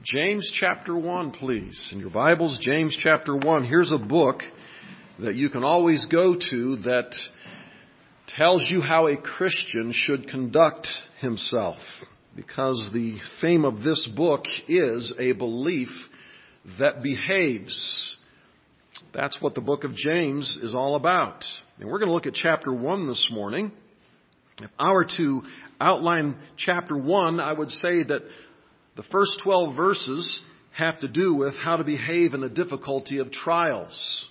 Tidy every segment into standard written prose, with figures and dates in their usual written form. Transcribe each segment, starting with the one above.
James chapter 1, please. In your Bibles, James chapter 1. Here's a book that you can always go to that tells you how a Christian should conduct himself. Because the theme of this book is a belief that behaves. That's what the book of James is all about. And we're going to look at chapter 1 this morning. If I were to outline chapter 1, I would say that the first 12 verses have to do with how to behave in the difficulty of trials.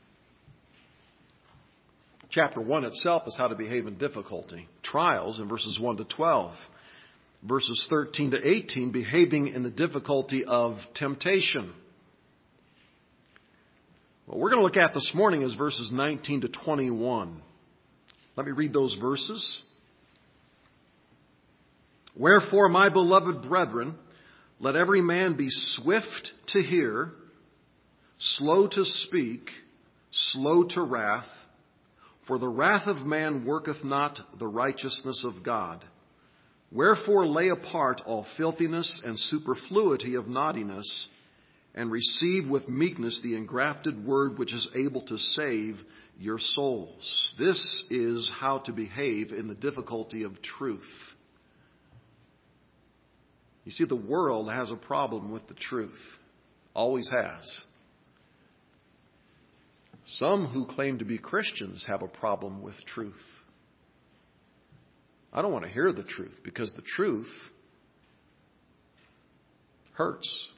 Chapter 1 itself is how to behave in difficulty. Trials in verses 1 to 12. Verses 13 to 18, behaving in the difficulty of temptation. What we're going to look at this morning is verses 19 to 21. Let me read those verses. Wherefore, my beloved brethren, let every man be swift to hear, slow to speak, slow to wrath, for the wrath of man worketh not the righteousness of God. Wherefore lay apart all filthiness and superfluity of naughtiness, and receive with meekness the engrafted word which is able to save your souls. This is how to behave in the difficulty of truth. You see, the world has a problem with the truth. Always has. Some who claim to be Christians have a problem with truth. I don't want to hear the truth because the truth hurts.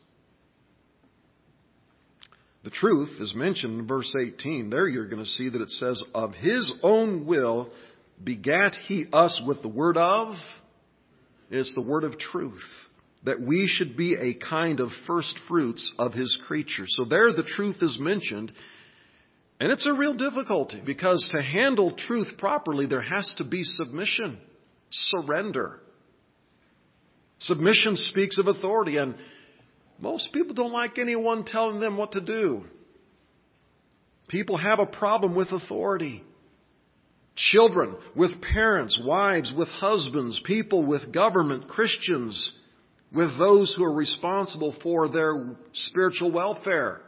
The truth is mentioned in verse 18. There you're going to see that it says, of his own will begat he us with the word of. It's the word of truth. That we should be a kind of first fruits of his creature. So there the truth is mentioned. And it's a real difficulty because to handle truth properly, there has to be submission, surrender. Submission speaks of authority, and most people don't like anyone telling them what to do. People have a problem with authority. Children with parents, wives with husbands, people with government, Christians with those who are responsible for their spiritual welfare.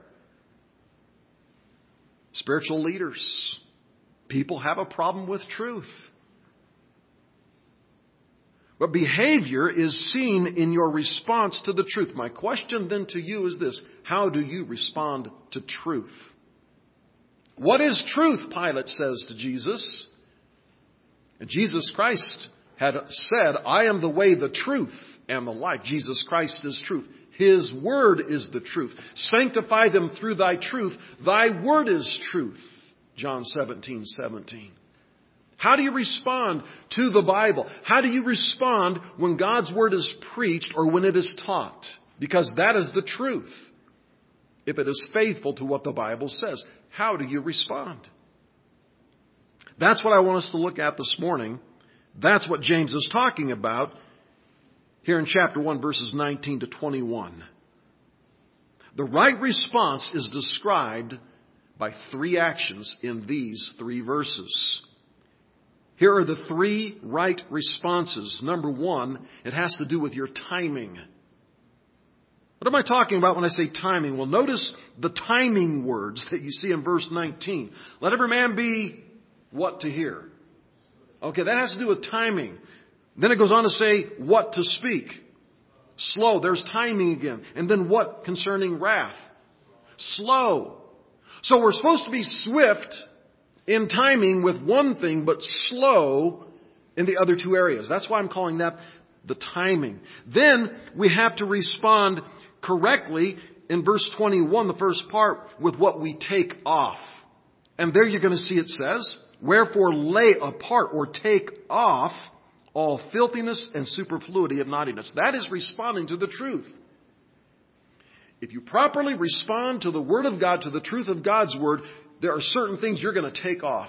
Spiritual leaders. People have a problem with truth. But behavior is seen in your response to the truth. My question then to you is this: how do you respond to truth? What is truth? Pilate says to Jesus. And Jesus Christ had said, I am the way, the truth, and the life. Jesus Christ is truth. His word is the truth. Sanctify them through thy truth. Thy word is truth. John 17:17. How do you respond to the Bible? How do you respond when God's word is preached or when it is taught? Because that is the truth. If it is faithful to what the Bible says, how do you respond? That's what I want us to look at this morning. That's what James is talking about here in chapter 1, verses 19 to 21. The right response is described by three actions in these three verses. Here are the three right responses. Number one, it has to do with your timing. What am I talking about when I say timing? Well, notice the timing words that you see in verse 19. Let every man be what to hear. Okay, that has to do with timing. Then it goes on to say what to speak. Slow, there's timing again. And then what concerning wrath? Slow. So we're supposed to be swift in timing with one thing, but slow in the other two areas. That's why I'm calling that the timing. Then we have to respond correctly in verse 21, the first part, with what we take off. And there you're going to see it says, wherefore lay apart or take off all filthiness and superfluity of naughtiness. That is responding to the truth. If you properly respond to the Word of God, to the truth of God's Word, there are certain things you're going to take off.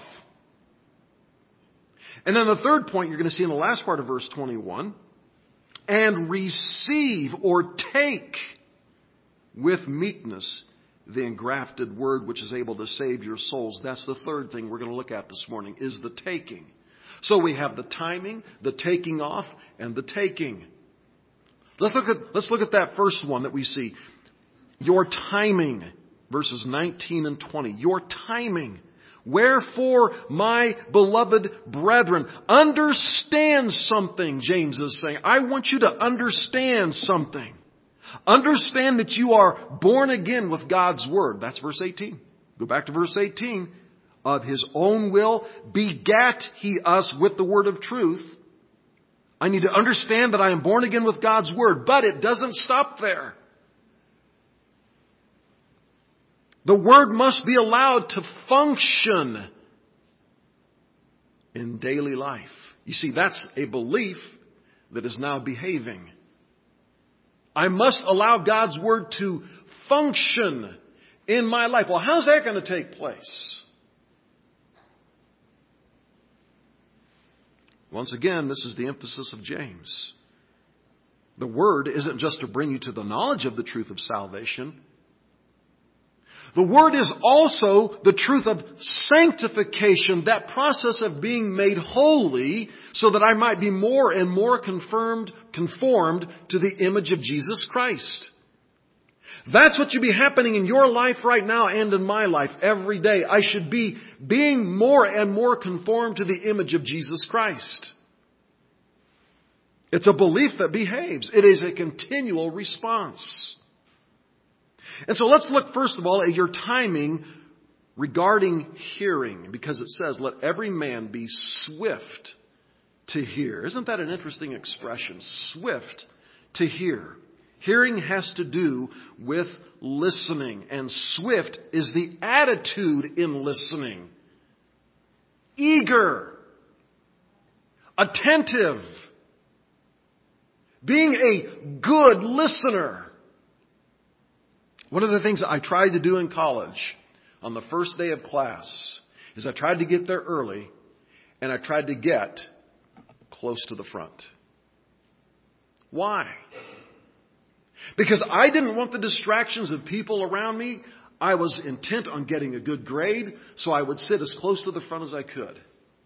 And then the third point you're going to see in the last part of verse 21, and receive or take with meekness the engrafted word which is able to save your souls. That's the third thing we're going to look at this morning, is the taking. So we have the timing, the taking off, and the taking. Let's look at that first one that we see. Your timing, verses 19 and 20. Your timing. Wherefore, my beloved brethren, understand something, James is saying. I want you to understand something. Understand that you are born again with God's Word. That's verse 18. Go back to verse 18. Of His own will begat He us with the word of truth. I need to understand that I am born again with God's Word, but it doesn't stop there. The Word must be allowed to function in daily life. You see, that's a belief that is now behaving. I must allow God's Word to function in my life. Well, how's that going to take place? Once again, this is the emphasis of James. The Word isn't just to bring you to the knowledge of the truth of salvation. The Word is also the truth of sanctification, that process of being made holy so that I might be more and more conformed to the image of Jesus Christ. That's what should be happening in your life right now and in my life every day. I should be being more and more conformed to the image of Jesus Christ. It's a belief that behaves. It is a continual response. And so let's look first of all at your timing regarding hearing, because it says, let every man be swift to hear. Isn't that an interesting expression? Swift to hear. Hearing has to do with listening, and swift is the attitude in listening. Eager, attentive, being a good listener. One of the things that I tried to do in college on the first day of class is I tried to get there early and I tried to get close to the front. Why? Because I didn't want the distractions of people around me. I was intent on getting a good grade, so I would sit as close to the front as I could.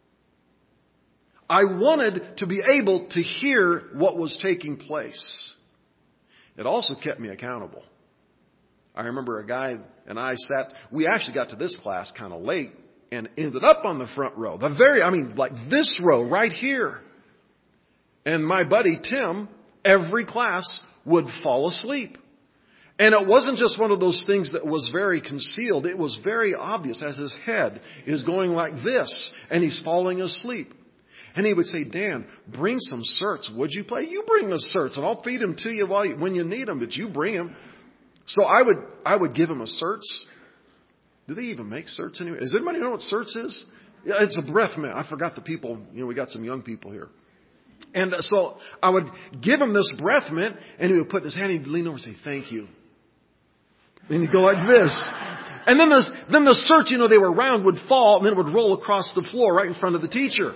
I wanted to be able to hear what was taking place. It also kept me accountable. I remember a guy and I we actually got to this class kind of late and ended up on the front row. Like this row right here. And my buddy Tim, every class would fall asleep. And it wasn't just one of those things that was very concealed. It was very obvious as his head is going like this and he's falling asleep. And he would say, Dan, bring some certs. Would you play? You bring the certs and I'll feed them to you when you need them, but you bring them. So I would give him a certs. Do they even make certs anyway? Does anybody know what certs is? Yeah, it's a breath mint. I forgot the people. We got some young people here. And so I would give him this breath mint and he would put his hand, he'd lean over and say, thank you. And he'd go like this. And then the certs, they were round, would fall and then it would roll across the floor right in front of the teacher.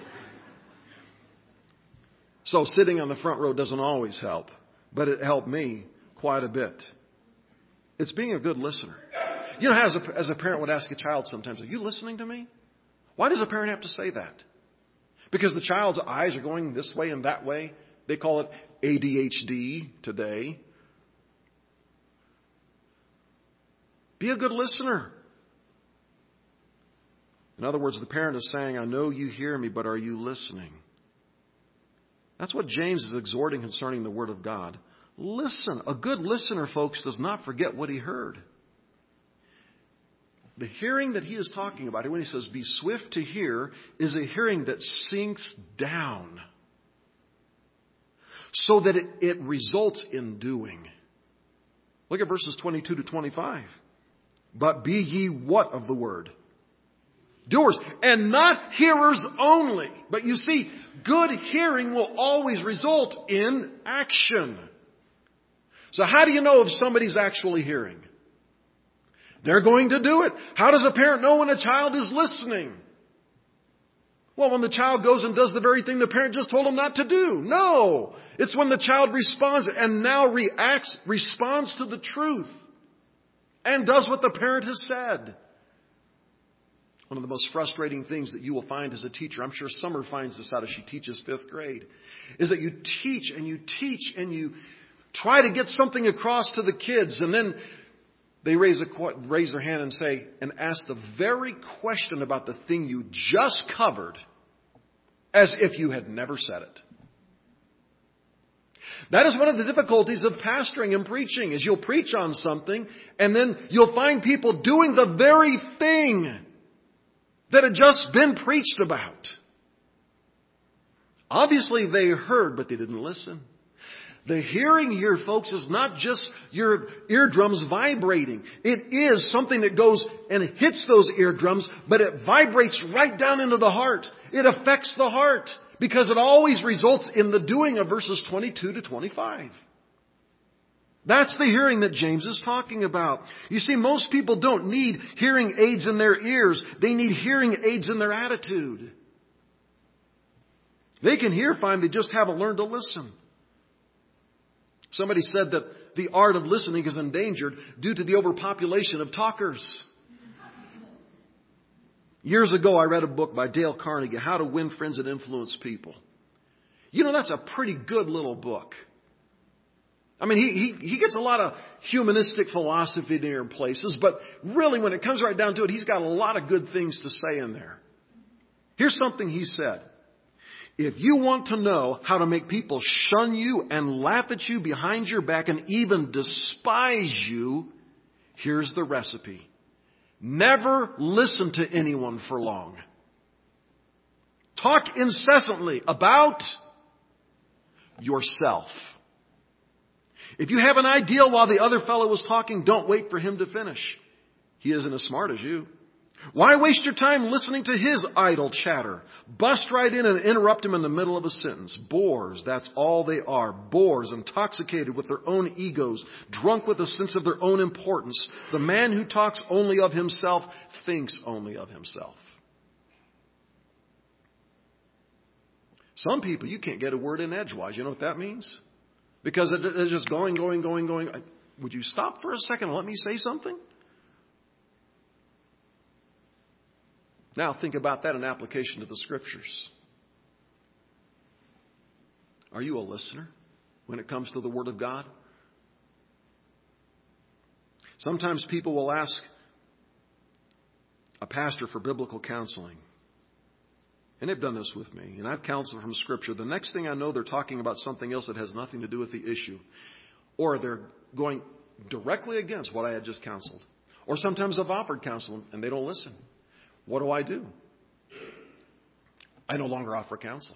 So sitting on the front row doesn't always help, but it helped me quite a bit. It's being a good listener. As a parent would ask a child sometimes, are you listening to me? Why does a parent have to say that? Because the child's eyes are going this way and that way. They call it ADHD today. Be a good listener. In other words, the parent is saying, I know you hear me, but are you listening? That's what James is exhorting concerning the Word of God. Listen. A good listener, folks, does not forget what he heard. The hearing that he is talking about when he says, be swift to hear, is a hearing that sinks down so that it results in doing. Look at verses 22 to 25. But be ye what of the word? Doers, and not hearers only. But you see, good hearing will always result in action. So how do you know if somebody's actually hearing? They're going to do it. How does a parent know when a child is listening? Well, when the child goes and does the very thing the parent just told him not to do. No. It's when the child responds and now responds to the truth and does what the parent has said. One of the most frustrating things that you will find as a teacher, I'm sure Summer finds this out as she teaches 5th grade, is that you teach and you teach and you try to get something across to the kids, and then they raise their hand and say, and ask the very question about the thing you just covered as if you had never said it. That is one of the difficulties of pastoring and preaching, is you'll preach on something and then you'll find people doing the very thing that had just been preached about. Obviously they heard, but they didn't listen. The hearing here, folks, is not just your eardrums vibrating. It is something that goes and hits those eardrums, but it vibrates right down into the heart. It affects the heart because it always results in the doing of verses 22 to 25. That's the hearing that James is talking about. You see, most people don't need hearing aids in their ears. They need hearing aids in their attitude. They can hear fine, they just haven't learned to listen. Somebody said that the art of listening is endangered due to the overpopulation of talkers. Years ago, I read a book by Dale Carnegie, How to Win Friends and Influence People. You know, that's a pretty good little book. I mean, he gets a lot of humanistic philosophy in places, but really when it comes right down to it, he's got a lot of good things to say in there. Here's something he said. If you want to know how to make people shun you and laugh at you behind your back and even despise you, here's the recipe. Never listen to anyone for long. Talk incessantly about yourself. If you have an idea while the other fellow was talking, don't wait for him to finish. He isn't as smart as you. Why waste your time listening to his idle chatter? Bust right in and interrupt him in the middle of a sentence. Bores, that's all they are. Bores, intoxicated with their own egos, drunk with a sense of their own importance. The man who talks only of himself thinks only of himself. Some people, you can't get a word in edgewise. You know what that means? Because it's just going. Would you stop for a second and let me say something? Now think about that in application to the Scriptures. Are you a listener when it comes to the Word of God? Sometimes people will ask a pastor for biblical counseling. And they've done this with me. And I've counseled from Scripture. The next thing I know, they're talking about something else that has nothing to do with the issue. Or they're going directly against what I had just counseled. Or sometimes I've offered counsel and they don't listen. What do? I no longer offer counsel.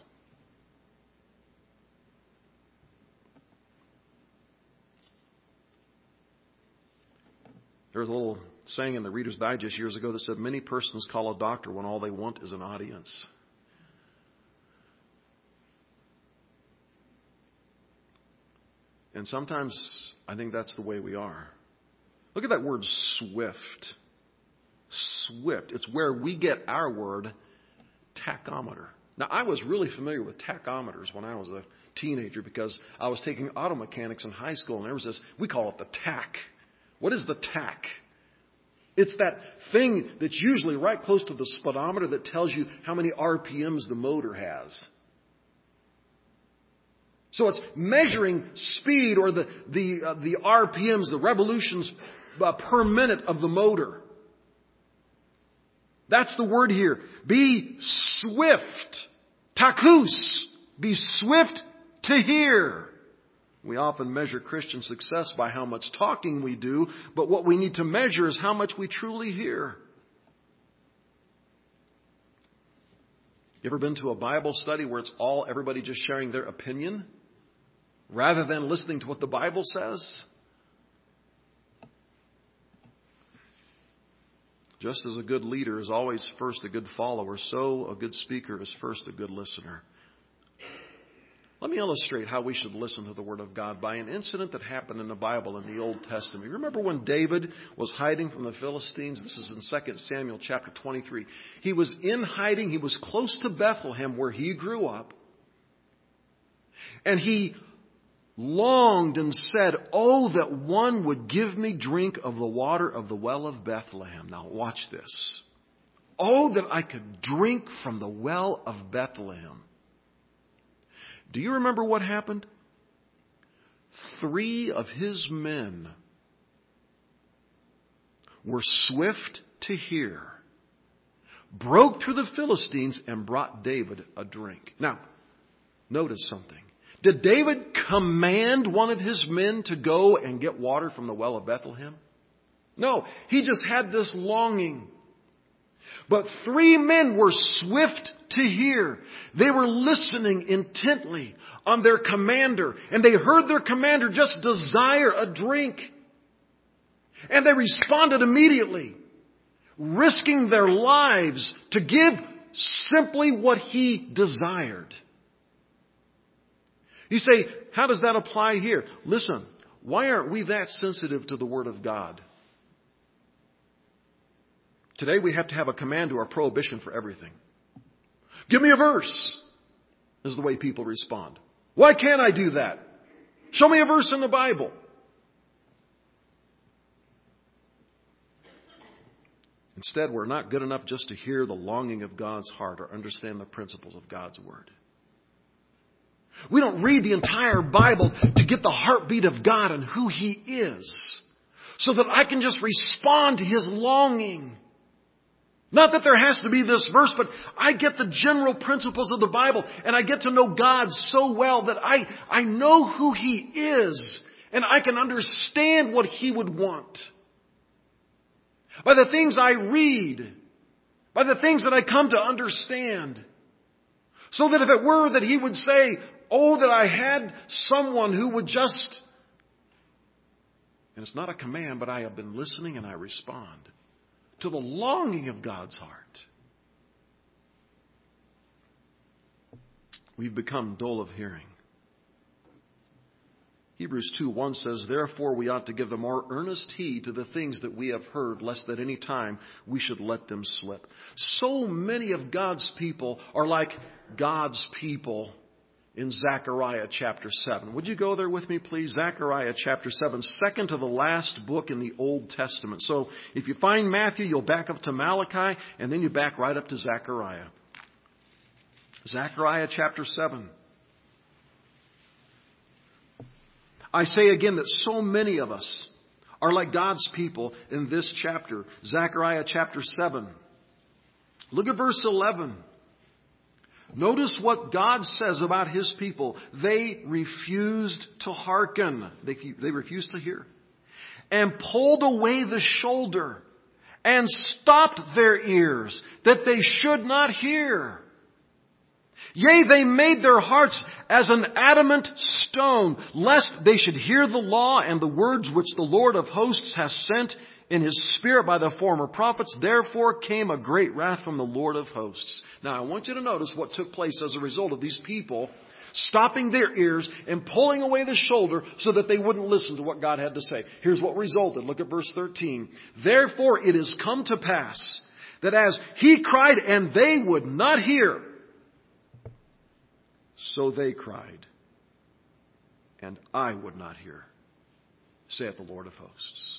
There was a little saying in the Reader's Digest years ago that said, many persons call a doctor when all they want is an audience. And sometimes I think that's the way we are. Look at that word swift. Swift. It's where we get our word tachometer. Now, I was really familiar with tachometers when I was a teenager because I was taking auto mechanics in high school, and there was this, we call it the tach. What is the tach? It's that thing that's usually right close to the speedometer that tells you how many RPMs the motor has. So it's measuring speed or the RPMs, the revolutions per minute of the motor. That's the word here. Be swift. Tachus. Be swift to hear. We often measure Christian success by how much talking we do, but what we need to measure is how much we truly hear. You ever been to a Bible study where it's all everybody just sharing their opinion rather than listening to what the Bible says? Just as a good leader is always first a good follower, so a good speaker is first a good listener. Let me illustrate how we should listen to the Word of God by an incident that happened in the Bible in the Old Testament. You remember when David was hiding from the Philistines? This is in 2 Samuel chapter 23. He was in hiding. He was close to Bethlehem where he grew up. And he longed and said, "Oh, that one would give me drink of the water of the well of Bethlehem." Now watch this. Oh, that I could drink from the well of Bethlehem. Do you remember what happened? 3 of his men were swift to hear, broke through the Philistines, and brought David a drink. Now, notice something. Did David command one of his men to go and get water from the well of Bethlehem? No, he just had this longing. But 3 men were swift to hear. They were listening intently on their commander, and they heard their commander just desire a drink. And they responded immediately, risking their lives to give simply what he desired. You say, how does that apply here? Listen, why aren't we that sensitive to the Word of God? Today we have to have a command or a prohibition for everything. Give me a verse, is the way people respond. Why can't I do that? Show me a verse in the Bible. Instead, we're not good enough just to hear the longing of God's heart or understand the principles of God's Word. We don't read the entire Bible to get the heartbeat of God and who He is, so that I can just respond to His longing. Not that there has to be this verse, but I get the general principles of the Bible, and I get to know God so well that I know who He is, and I can understand what He would want. By the things I read, by the things that I come to understand. So that if it were that He would say, oh, that I had someone who would just... And it's not a command, but I have been listening and I respond to the longing of God's heart. We've become dull of hearing. Hebrews 2:1 says, therefore we ought to give the more earnest heed to the things that we have heard, lest at any time we should let them slip. So many of God's people are like God's people in Zechariah chapter 7. Would you go there with me, please? Zechariah chapter 7, second to the last book in the Old Testament. So if you find Matthew, you'll back up to Malachi, and then you back right up to Zechariah. Zechariah chapter 7. I say again that so many of us are like God's people in this chapter. Zechariah chapter 7. Look at verse 11. Notice what God says about His people. They refused to hearken. They refused to hear. And pulled away the shoulder and stopped their ears that they should not hear. Yea, they made their hearts as an adamant stone, lest they should hear the law and the words which the Lord of hosts has sent in His Spirit by the former prophets. Therefore came a great wrath from the Lord of hosts. Now, I want you to notice what took place as a result of these people stopping their ears and pulling away the shoulder so that they wouldn't listen to what God had to say. Here's what resulted. Look at verse 13. Therefore it is come to pass that as he cried and they would not hear, so they cried, and I would not hear, saith the Lord of hosts.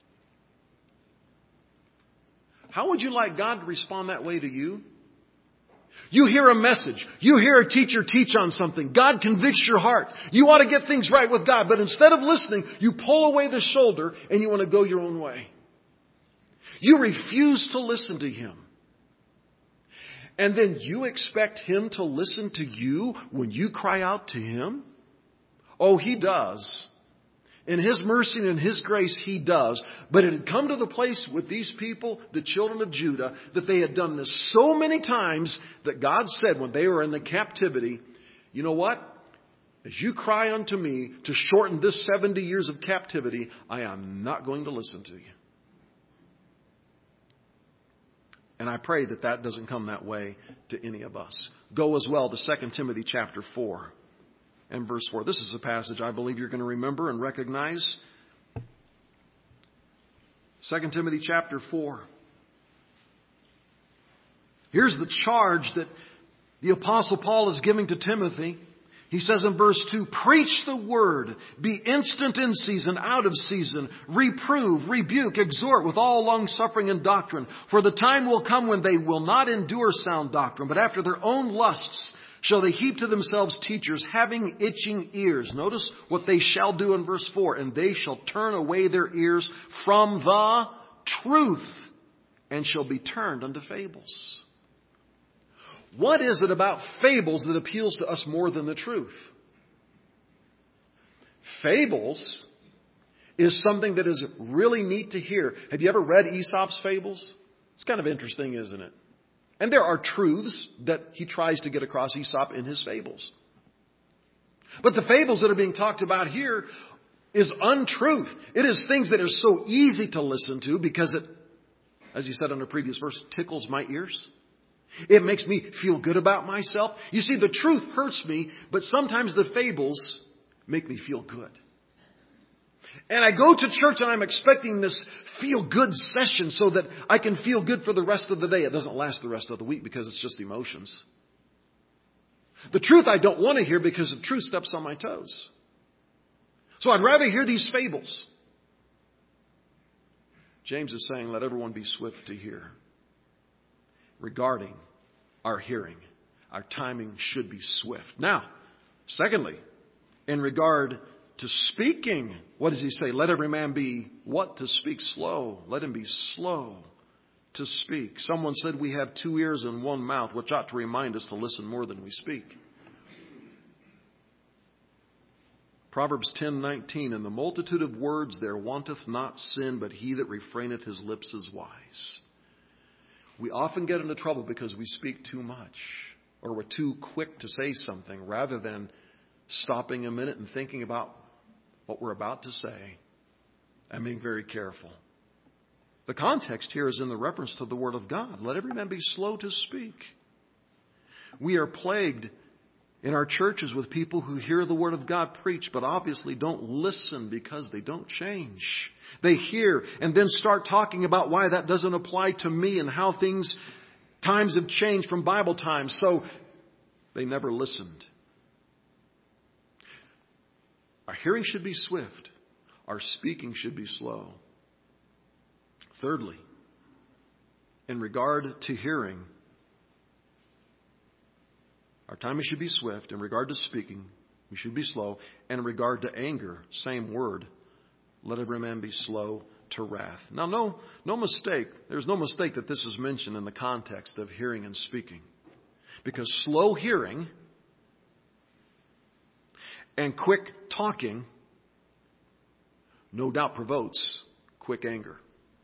How would you like God to respond that way to you? You hear a message. You hear a teacher teach on something. God convicts your heart. You want to get things right with God. But instead of listening, you pull away the shoulder and you want to go your own way. You refuse to listen to Him. And then you expect Him to listen to you when you cry out to Him? Oh, He does. In His mercy and in His grace, He does. But it had come to the place with these people, the children of Judah, that they had done this so many times that God said when they were in the captivity, you know what? As you cry unto me to shorten this 70 years of captivity, I am not going to listen to you. And I pray that that doesn't come that way to any of us. Go as well to 2 Timothy chapter 4 and verse 4. This is a passage I believe you're going to remember and recognize. 2 Timothy chapter 4. Here's the charge that the Apostle Paul is giving to Timothy. He says in verse 2, preach the word, be instant in season, out of season, reprove, rebuke, exhort with all longsuffering and doctrine. For the time will come when they will not endure sound doctrine, but after their own lusts shall they heap to themselves teachers having itching ears. Notice what they shall do in verse 4. And they shall turn away their ears from the truth and shall be turned unto fables. What is it about fables that appeals to us more than the truth? Fables is something that is really neat to hear. Have you ever read Aesop's fables? It's kind of interesting, isn't it? And there are truths that he tries to get across, Aesop, in his fables. But the fables that are being talked about here is untruth. It is things that are so easy to listen to because it, as he said in a previous verse, tickles my ears. It makes me feel good about myself. You see, the truth hurts me, but sometimes the fables make me feel good. And I go to church and I'm expecting this feel-good session so that I can feel good for the rest of the day. It doesn't last the rest of the week because it's just emotions. The truth I don't want to hear because the truth steps on my toes. So I'd rather hear these fables. James is saying, let everyone be swift to hear. Regarding our hearing, our timing should be swift. Now, secondly, in regard to speaking, what does he say? Let every man be what? To speak slow. Let him be slow to speak. Someone said we have 2 ears and 1 mouth, which ought to remind us to listen more than we speak. Proverbs 10:19, in the multitude of words there wanteth not sin, but he that refraineth his lips is wise. We often get into trouble because we speak too much, or we're too quick to say something rather than stopping a minute and thinking about what we're about to say and being very careful. The context here is in the reference to the Word of God. Let every man be slow to speak. We are plagued in our churches with people who hear the Word of God preached, but obviously don't listen because they don't change. They hear and then start talking about why that doesn't apply to me and how times have changed from Bible times. So they never listened. Our hearing should be swift. Our speaking should be slow. Thirdly, in regard to hearing, our timing should be swift. In regard to speaking, we should be slow. And in regard to anger, same word, let every man be slow to wrath. Now, no mistake. There's no mistake that this is mentioned in the context of hearing and speaking. Because slow hearing and quick talking no doubt provokes quick anger.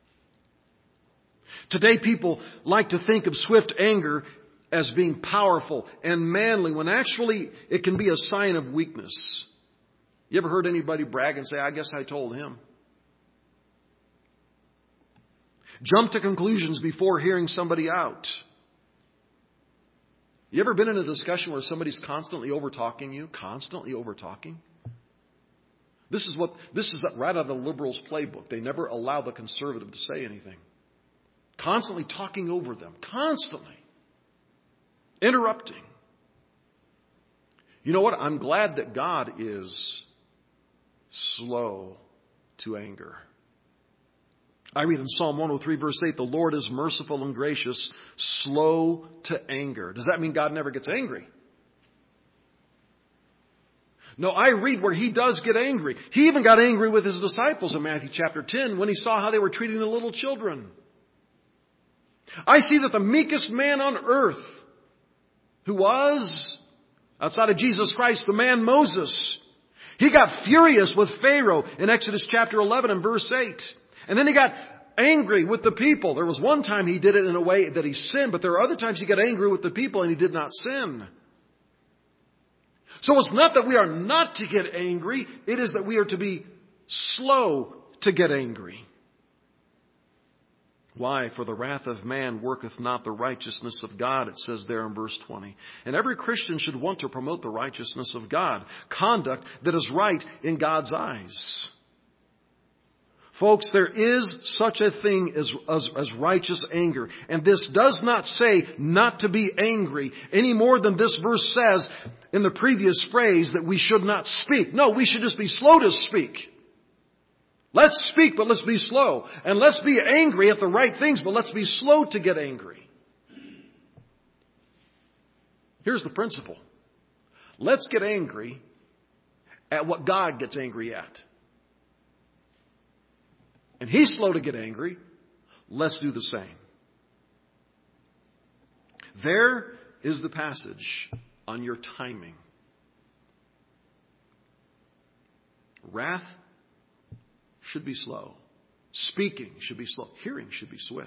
Today people like to think of swift anger as being powerful and manly when actually it can be a sign of weakness. You ever heard anybody brag and say, I guess I told him? Jump to conclusions before hearing somebody out. You ever been in a discussion where somebody's constantly over-talking you? Constantly over-talking? This is right out of the liberals' playbook. They never allow the conservative to say anything. Constantly talking over them. Constantly. Interrupting. You know what? I'm glad that God is slow to anger. I read in Psalm 103 verse 8, the Lord is merciful and gracious, slow to anger. Does that mean God never gets angry? No, I read where he does get angry. He even got angry with his disciples in Matthew chapter 10 when he saw how they were treating the little children. I see that the meekest man on earth, who was, outside of Jesus Christ, the man Moses, he got furious with Pharaoh in Exodus chapter 11 and verse 8. And then he got angry with the people. There was one time he did it in a way that he sinned, but there are other times he got angry with the people and he did not sin. So it's not that we are not to get angry. It is that we are to be slow to get angry. Why? For the wrath of man worketh not the righteousness of God, it says there in verse 20. And every Christian should want to promote the righteousness of God. Conduct that is right in God's eyes. Folks, there is such a thing as righteous anger. And this does not say not to be angry any more than this verse says in the previous phrase that we should not speak. No, we should just be slow to speak. Let's speak, but let's be slow. And let's be angry at the right things, but let's be slow to get angry. Here's the principle. Let's get angry at what God gets angry at. And He's slow to get angry. Let's do the same. There is the passage on your timing. Wrath should be slow. Speaking should be slow. Hearing should be swift.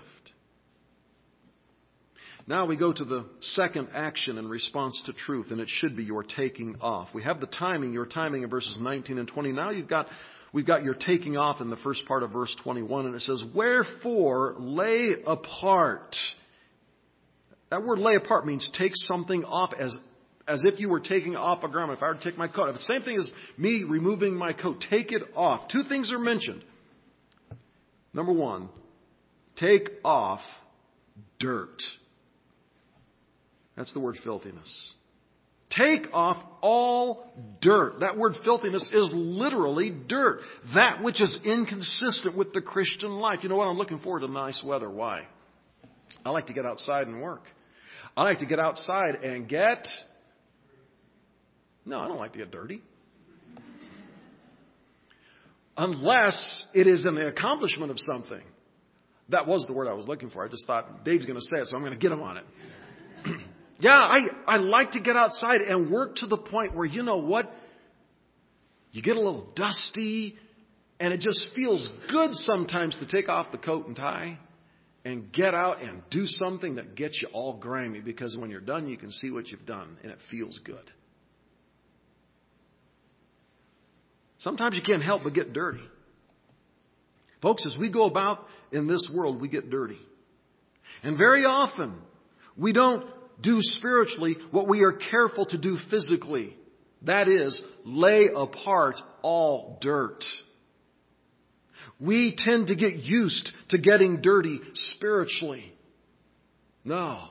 Now we go to the second action in response to truth, and it should be your taking off. We have the timing, your timing in verses 19 and 20. Now we've got your taking off in the first part of verse 21, and it says, "Wherefore lay apart." That word lay apart means take something off as if you were taking off a garment. If I were to take my coat, if it's the same thing as me removing my coat, take it off. Two things are mentioned. Number one, take off dirt. That's the word filthiness. Take off all dirt. That word filthiness is literally dirt. That which is inconsistent with the Christian life. You know what? I'm looking forward to nice weather. Why? I like to get outside and work. I like to get outside and get... No, I don't like to get dirty. Unless it is an accomplishment of something. That was the word I was looking for. I just thought, Dave's going to say it, so I'm going to get him on it. Yeah, I like to get outside and work to the point where, you know what? You get a little dusty, and it just feels good sometimes to take off the coat and tie and get out and do something that gets you all grimy, because when you're done, you can see what you've done, and it feels good. Sometimes you can't help but get dirty. Folks, as we go about in this world, we get dirty. And very often, we don't do spiritually what we are careful to do physically. That is, lay apart all dirt. We tend to get used to getting dirty spiritually. No.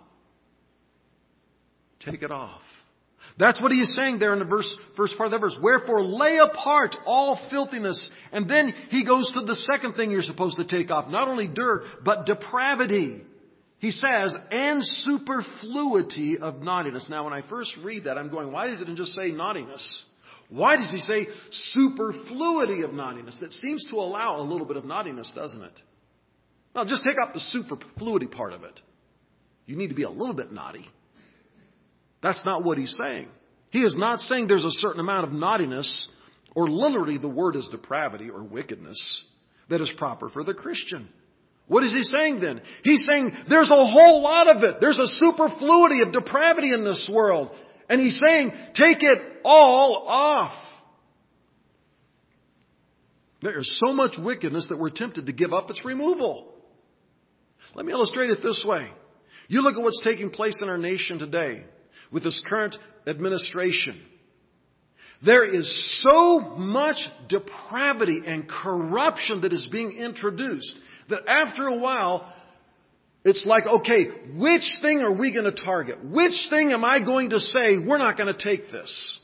Take it off. That's what he is saying there in the first part of that verse. Wherefore lay apart all filthiness. And then he goes to the second thing you're supposed to take off. Not only dirt, but depravity. He says, and superfluity of naughtiness. Now, when I first read that, I'm going, why does it just say naughtiness? Why does he say superfluity of naughtiness? That seems to allow a little bit of naughtiness, doesn't it? Well, just take out the superfluity part of it. You need to be a little bit naughty. That's not what he's saying. He is not saying there's a certain amount of naughtiness, or literally the word is depravity or wickedness, that is proper for the Christian. What is he saying then? He's saying there's a whole lot of it. There's a superfluity of depravity in this world. And he's saying, take it all off. There is so much wickedness that we're tempted to give up its removal. Let me illustrate it this way. You look at what's taking place in our nation today with this current administration. There is so much depravity and corruption that is being introduced that after a while, it's like, okay, which thing are we going to target? Which thing am I going to say, we're not going to take this?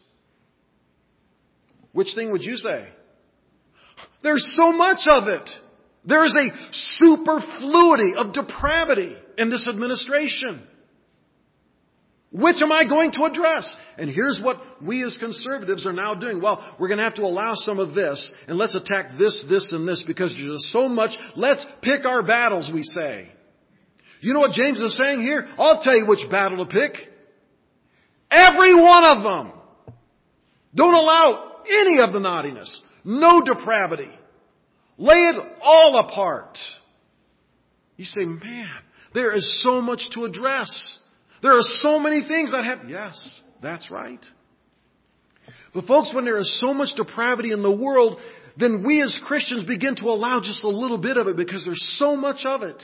Which thing would you say? There's so much of it. There is a superfluity of depravity in this administration. Which am I going to address? And here's what we as conservatives are now doing. Well, we're going to have to allow some of this, and let's attack this, this, and this, because there's so much. Let's pick our battles, we say. You know what James is saying here? I'll tell you which battle to pick. Every one of them. Don't allow any of the naughtiness. No depravity. Lay it all apart. You say, man, there is so much to address. There are so many things that have... Yes, that's right. But folks, when there is so much depravity in the world, then we as Christians begin to allow just a little bit of it because there's so much of it.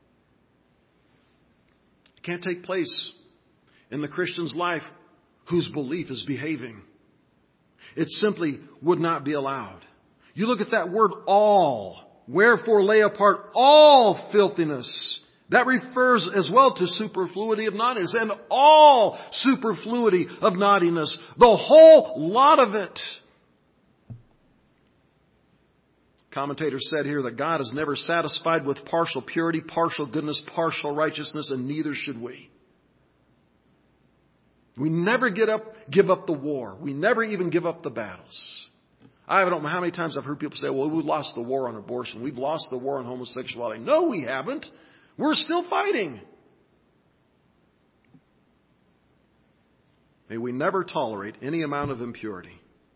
It can't take place in the Christian's life whose belief is behaving. It simply would not be allowed. You look at that word all. Wherefore lay apart all filthiness. That refers as well to superfluity of naughtiness, and all superfluity of naughtiness. The whole lot of it. Commentators said here that God is never satisfied with partial purity, partial goodness, partial righteousness, and neither should we. We never give up the war. We never even give up the battles. I don't know how many times I've heard people say, well, we lost the war on abortion. We've lost the war on homosexuality. No, we haven't. We're still fighting. May we never tolerate any amount of impurity.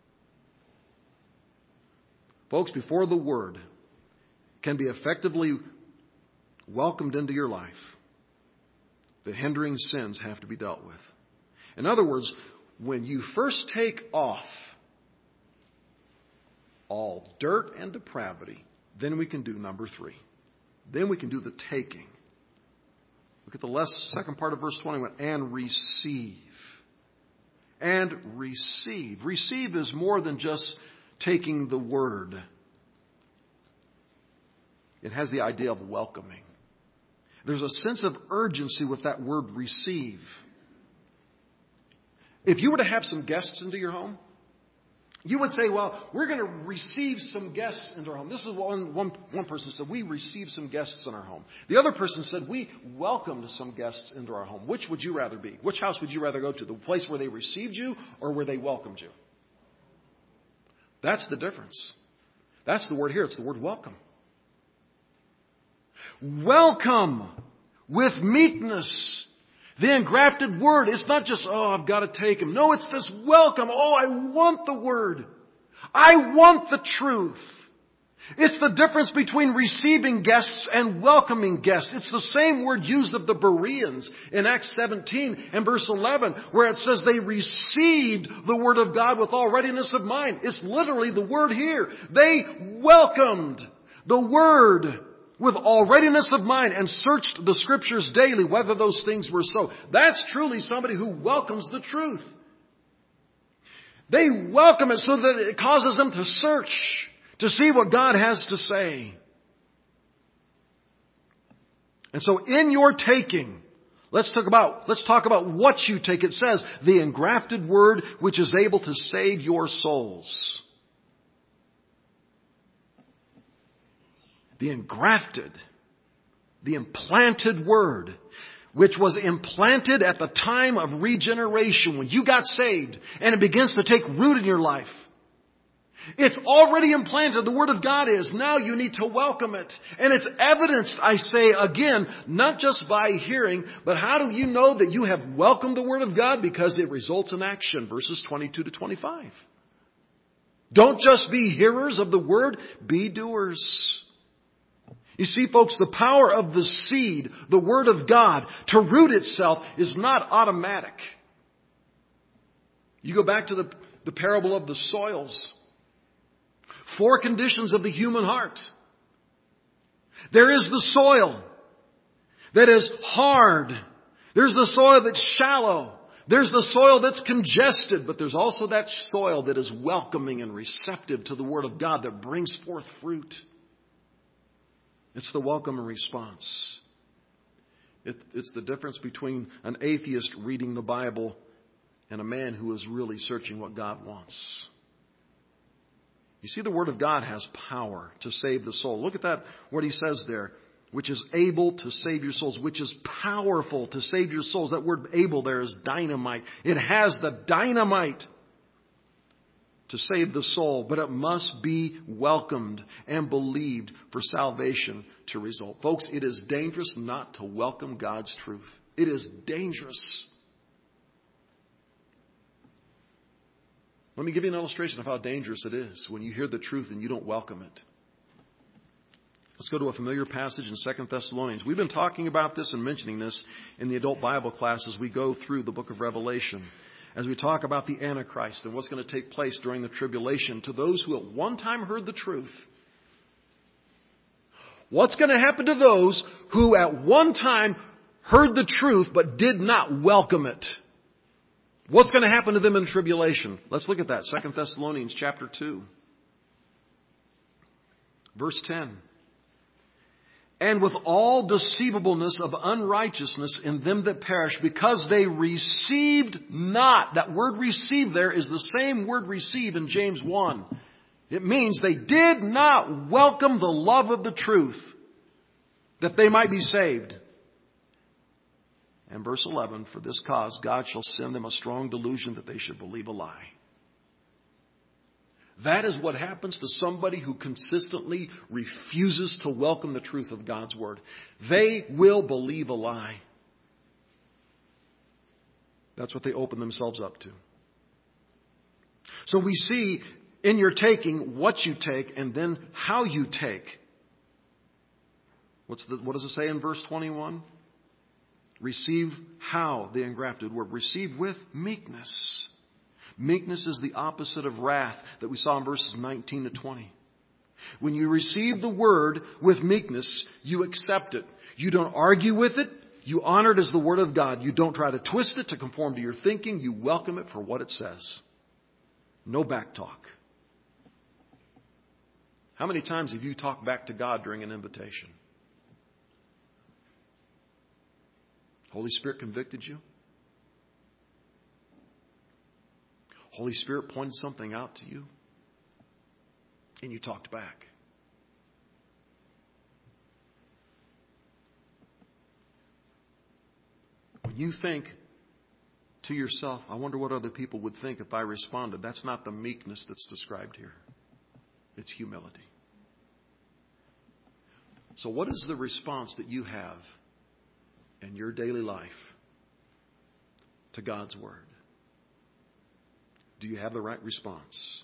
Folks, before the Word can be effectively welcomed into your life, the hindering sins have to be dealt with. In other words, when you first take off all dirt and depravity, then we can do number 3. Then we can do the taking. Look at the second part of verse 21. And receive. And receive. Receive is more than just taking the word. It has the idea of welcoming. There's a sense of urgency with that word receive. If you were to have some guests into your home, you would say, well, we're going to receive some guests into our home. This is one person said, we received some guests in our home. The other person said, we welcomed some guests into our home. Which would you rather be? Which house would you rather go to? The place where they received you or where they welcomed you? That's the difference. That's the word here. It's the word welcome. Welcome with meekness. The engrafted word, it's not just, I've got to take him. No, it's this welcome. I want the word. I want the truth. It's the difference between receiving guests and welcoming guests. It's the same word used of the Bereans in Acts 17 and verse 11, where it says they received the word of God with all readiness of mind. It's literally the word here. They welcomed the word with all readiness of mind and searched the Scriptures daily whether those things were so. That's truly somebody who welcomes the truth. They welcome it so that it causes them to search, to see what God has to say. And so in your taking, let's talk about what you take. It says, the engrafted word which is able to save your souls. The engrafted, the implanted word, which was implanted at the time of regeneration when you got saved and it begins to take root in your life. It's already implanted. The Word of God is. Now you need to welcome it. And it's evidenced, I say again, not just by hearing, but how do you know that you have welcomed the Word of God? Because it results in action. Verses 22 to 25. Don't just be hearers of the Word, be doers. You see, folks, the power of the seed, the Word of God, to root itself is not automatic. You go back to the parable of the soils. 4 conditions of the human heart. There is the soil that is hard. There's the soil that's shallow. There's the soil that's congested. But there's also that soil that is welcoming and receptive to the Word of God that brings forth fruit. It's the welcome and response. It's the difference between an atheist reading the Bible and a man who is really searching what God wants. You see, the Word of God has power to save the soul. Look at that, what he says there, which is able to save your souls, which is powerful to save your souls. That word able there is dynamite. It has the dynamite to save the soul, but it must be welcomed and believed for salvation to result. Folks, it is dangerous not to welcome God's truth. It is dangerous. Let me give you an illustration of how dangerous it is when you hear the truth and you don't welcome it. Let's go to a familiar passage in 2 Thessalonians. We've been talking about this and mentioning this in the adult Bible class as we go through the book of Revelation. As we talk about the Antichrist and what's going to take place during the tribulation to those who at one time heard the truth. What's going to happen to those who at one time heard the truth but did not welcome it? What's going to happen to them in the tribulation? Let's look at that. 2 Thessalonians chapter 2. Verse 10. And with all deceivableness of unrighteousness in them that perish, because they received not. That word receive there is the same word receive in James 1. It means they did not welcome the love of the truth, that they might be saved. And verse 11, for this cause God shall send them a strong delusion that they should believe a lie. That is what happens to somebody who consistently refuses to welcome the truth of God's Word. They will believe a lie. That's what they open themselves up to. So we see in your taking what you take and then how you take. What does it say in verse 21? Receive how, the engrafted word, receive with meekness. Meekness is the opposite of wrath that we saw in verses 19 to 20. When you receive the word with meekness, you accept it. You don't argue with it. You honor it as the word of God. You don't try to twist it to conform to your thinking. You welcome it for what it says. No back talk. How many times have you talked back to God during an invitation? Holy Spirit convicted you? Holy Spirit pointed something out to you? And you talked back. When you think to yourself, I wonder what other people would think if I responded, that's not the meekness that's described here. It's humility. So what is the response that you have in your daily life to God's Word? Do you have the right response?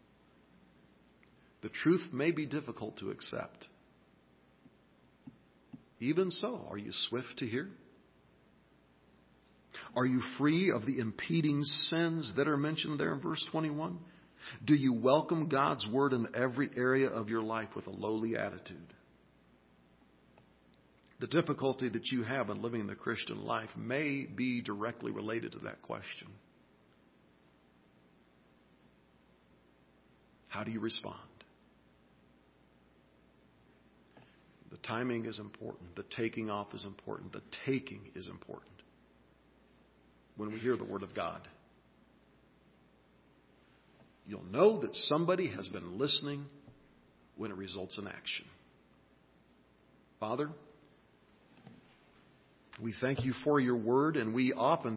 The truth may be difficult to accept. Even so, are you swift to hear? Are you free of the impeding sins that are mentioned there in verse 21? Do you welcome God's Word in every area of your life with a lowly attitude? The difficulty that you have in living the Christian life may be directly related to that question. How do you respond? The timing is important. The taking off is important. The taking is important when we hear the Word of God. You'll know that somebody has been listening when it results in action. Father, we thank you for your Word, and we often